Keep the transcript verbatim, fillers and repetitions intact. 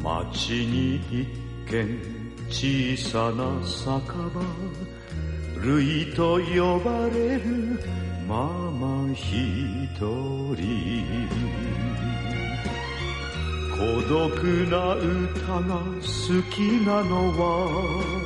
街に一軒小さな酒場、ルイと呼ばれるママ一人、孤独な歌が好きなのは